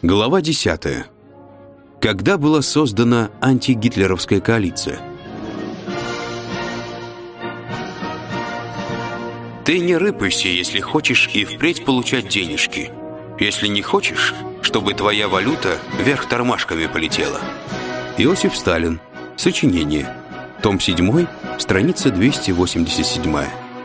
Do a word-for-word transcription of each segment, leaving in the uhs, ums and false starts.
Глава десятая. Когда была создана антигитлеровская коалиция? Ты не рыпайся, если хочешь и впредь получать денежки. Если не хочешь, чтобы твоя валюта вверх тормашками полетела. Иосиф Сталин. Сочинение. Том седьмой, страница двести восемьдесят семь.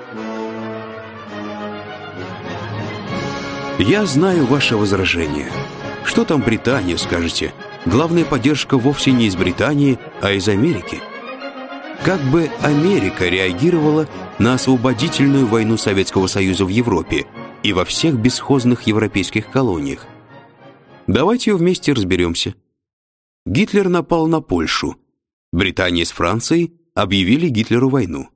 Я знаю ваше возражение. Что там Британия, скажете? Главная поддержка вовсе не из Британии, а из Америки. Как бы Америка реагировала на освободительную войну Советского Союза в Европе и во всех бесхозных европейских колониях? Давайте вместе разберемся. Гитлер напал на Польшу. Британия с Францией объявили Гитлеру войну.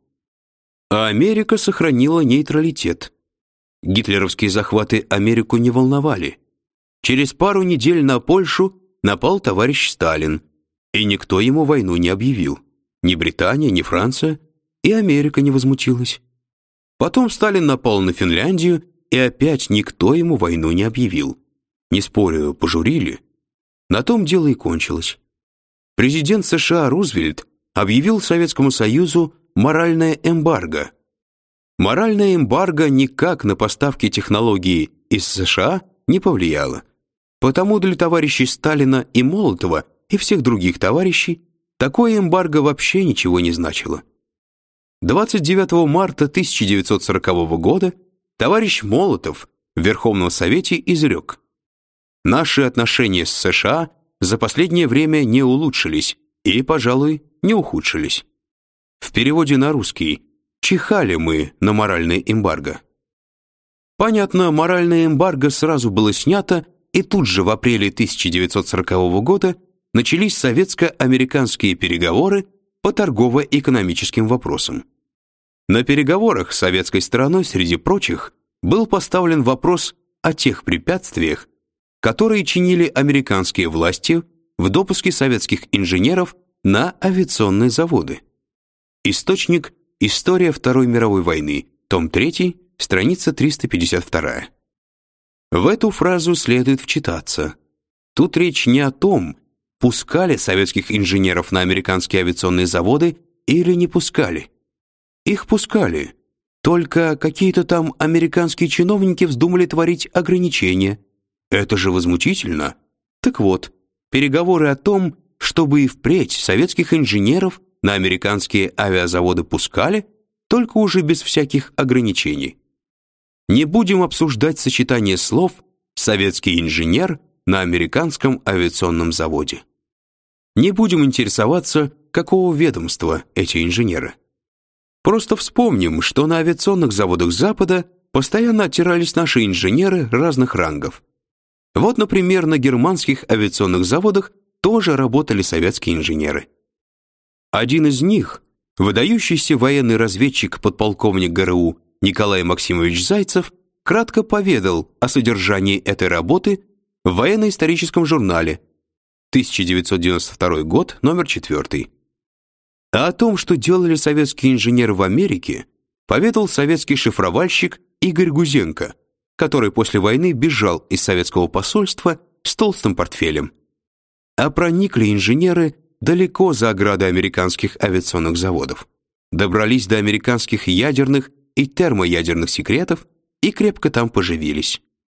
А Америка сохранила нейтралитет. Гитлеровские захваты Америку не волновали. Через пару недель на Польшу напал товарищ Сталин, и никто ему войну не объявил. Ни Британия, ни Франция, и Америка не возмутилась. Потом Сталин напал на Финляндию, и опять никто ему войну не объявил. Не спорю, пожурили. На том дело и кончилось. Президент США Рузвельт объявил Советскому Союзу моральное эмбарго. Моральное эмбарго никак на поставки технологий из США не повлияло. Потому для товарищей Сталина и Молотова и всех других товарищей такое эмбарго вообще ничего не значило. двадцать девятого марта тысяча девятьсот сорокового года товарищ Молотов в Верховном Совете изрек: «Наши отношения с США за последнее время не улучшились и, пожалуй, не ухудшились». В переводе на русский: чихали мы на моральное эмбарго. Понятно, моральное эмбарго сразу было снято, и тут же в апреле тысяча девятьсот сорокового года начались советско-американские переговоры по торгово-экономическим вопросам. На переговорах с советской стороной, среди прочих, был поставлен вопрос о тех препятствиях, которые чинили американские власти в допуске советских инженеров на авиационные заводы. Источник: История Второй мировой войны, том третий, страница триста пятьдесят два. В эту фразу следует вчитаться. Тут речь не о том, пускали советских инженеров на американские авиационные заводы или не пускали. Их пускали, только какие-то там американские чиновники вздумали творить ограничения. Это же возмутительно. Так вот, переговоры о том, чтобы и впредь советских инженеров на американские авиазаводы пускали, только уже без всяких ограничений. Не будем обсуждать сочетание слов «советский инженер» на американском авиационном заводе. Не будем интересоваться, какого ведомства эти инженеры. Просто вспомним, что на авиационных заводах Запада постоянно оттирались наши инженеры разных рангов. Вот, например, на германских авиационных заводах тоже работали советские инженеры. Один из них, выдающийся военный разведчик подполковник ГРУ Николай Максимович Зайцев, кратко поведал о содержании этой работы в военно-историческом журнале, тысяча девятьсот девяносто второй год, номер четвертый. А о том, что делали советские инженеры в Америке, поведал советский шифровальщик Игорь Гузенко, который после войны бежал из советского посольства с толстым портфелем. А проникли инженеры далеко за ограды американских авиационных заводов, добрались до американских ядерных и термоядерных секретов и крепко там поживились.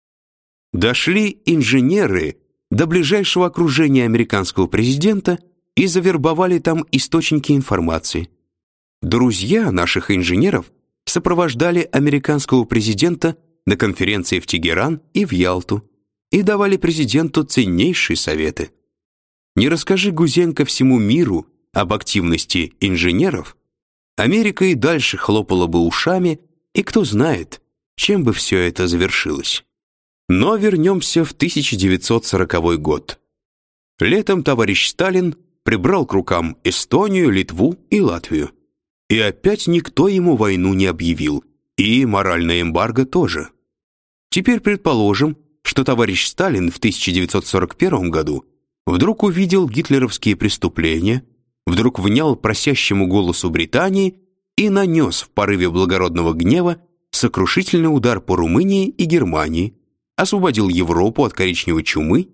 Дошли инженеры до ближайшего окружения американского президента и завербовали там источники информации. Друзья наших инженеров сопровождали американского президента на конференции в Тегеран и в Ялту и давали президенту ценнейшие советы. Не расскажи Гузенко всему миру об активности инженеров, Америка и дальше хлопала бы ушами, и кто знает, чем бы все это завершилось. Но вернемся в тысяча девятьсот сороковой год. Летом товарищ Сталин прибрал к рукам Эстонию, Литву и Латвию. И опять никто ему войну не объявил, и моральное эмбарго тоже. Теперь предположим, что товарищ Сталин в тысяча девятьсот сорок первом году вдруг увидел гитлеровские преступления, вдруг внял просящему голосу Британии и нанес в порыве благородного гнева сокрушительный удар по Румынии и Германии, освободил Европу от коричневой чумы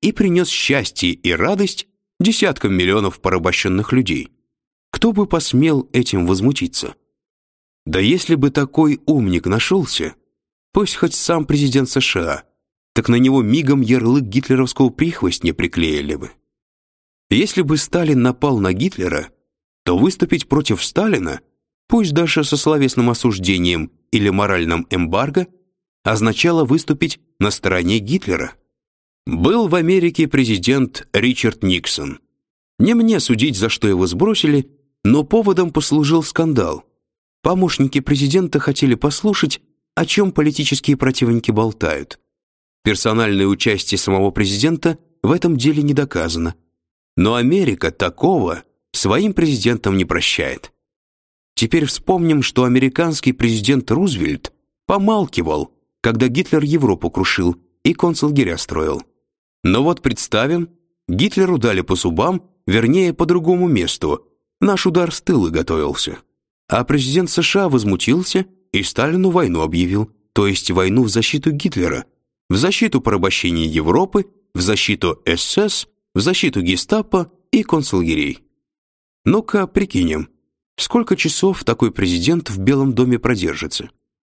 и принес счастье и радость десяткам миллионов порабощенных людей. Кто бы посмел этим возмутиться? Да если бы такой умник нашелся, пусть хоть сам президент США, так на него мигом ярлык гитлеровского прихвостня приклеили бы. Если бы Сталин напал на Гитлера, то выступить против Сталина, пусть даже со словесным осуждением или моральным эмбарго, означало выступить на стороне Гитлера. Был в Америке президент Ричард Никсон. Не мне судить, за что его сбросили, но поводом послужил скандал. Помощники президента хотели послушать, о чем политические противники болтают. Персональное участие самого президента в этом деле не доказано. Но Америка такого своим президентам не прощает. Теперь вспомним, что американский президент Рузвельт помалкивал, когда Гитлер Европу крушил и концлагеря строил. Но вот представим, Гитлеру дали по зубам, вернее, по другому месту. Наш удар с тыла готовился. А президент США возмутился и Сталину войну объявил, то есть войну в защиту Гитлера, в защиту порабощения Европы, в защиту эс эс, в защиту гестапо и концлагерей. Ну-ка, прикинем, сколько часов такой президент в Белом доме продержится?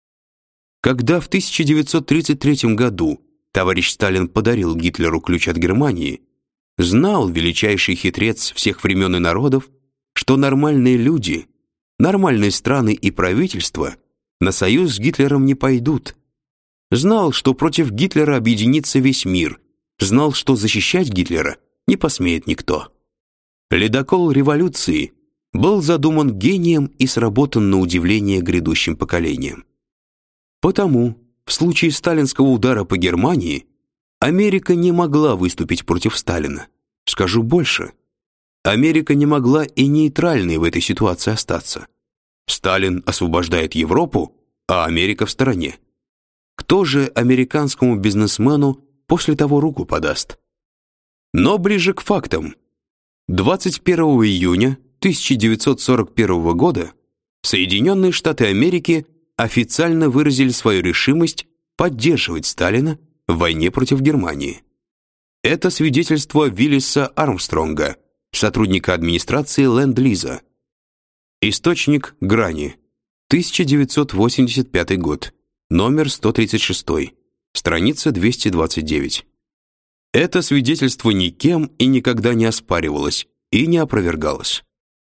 Когда в тысяча девятьсот тридцать третьем году товарищ Сталин подарил Гитлеру ключ от Германии, знал величайший хитрец всех времен и народов, что нормальные люди, нормальные страны и правительства на союз с Гитлером не пойдут. Знал, что против Гитлера объединится весь мир, знал, что защищать Гитлера не посмеет никто. Ледокол революции был задуман гением и сработан на удивление грядущим поколениям. Потому в случае сталинского удара по Германии Америка не могла выступить против Сталина. Скажу больше, Америка не могла и нейтральной в этой ситуации остаться. Сталин освобождает Европу, а Америка в стороне. Кто же американскому бизнесмену после того руку подаст? Но ближе к фактам. двадцать первого июня тысяча девятьсот сорок первого года Соединенные Штаты Америки официально выразили свою решимость поддерживать Сталина в войне против Германии. Это свидетельство Виллиса Армстронга, сотрудника администрации Ленд-Лиза. Источник Грани, тысяча девятьсот восемьдесят пятый год, номер сто тридцать шесть, страница двести двадцать девять. Это свидетельство никем и никогда не оспаривалось и не опровергалось.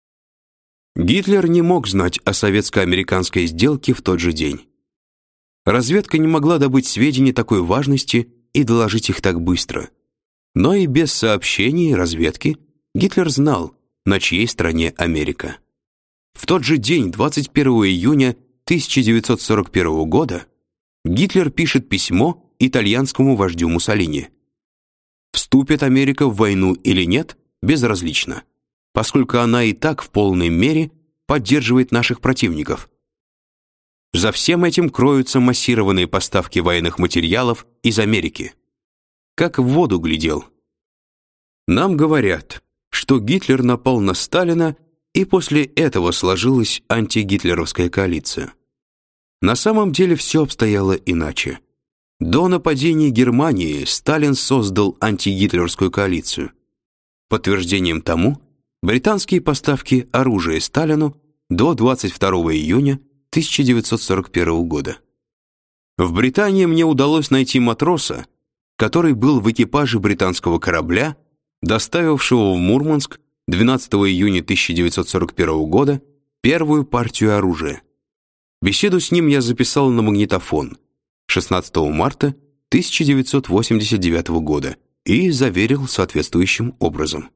Гитлер не мог знать о советско-американской сделке в тот же день. Разведка не могла добыть сведения такой важности и доложить их так быстро. Но и без сообщений и разведки Гитлер знал, на чьей стороне Америка. В тот же день, двадцать первого июня тысяча девятьсот сорок первого года, Гитлер пишет письмо итальянскому вождю Муссолини. Вступит Америка в войну или нет, безразлично, поскольку она и так в полной мере поддерживает наших противников. За всем этим кроются массированные поставки военных материалов из Америки. Как в воду глядел. Нам говорят, что Гитлер напал на Сталина, и после этого сложилась антигитлеровская коалиция. На самом деле все обстояло иначе. До нападения Германии Сталин создал антигитлеровскую коалицию. Подтверждением тому британские поставки оружия Сталину до двадцать второго июня тысяча девятьсот сорок первого года. В Британии мне удалось найти матроса, который был в экипаже британского корабля, доставившего в Мурманск двенадцатого июня тысяча девятьсот сорок первого года первую партию оружия. Беседу с ним я записал на магнитофон шестнадцатого марта тысяча девятьсот восемьдесят девятого года и заверил соответствующим образом.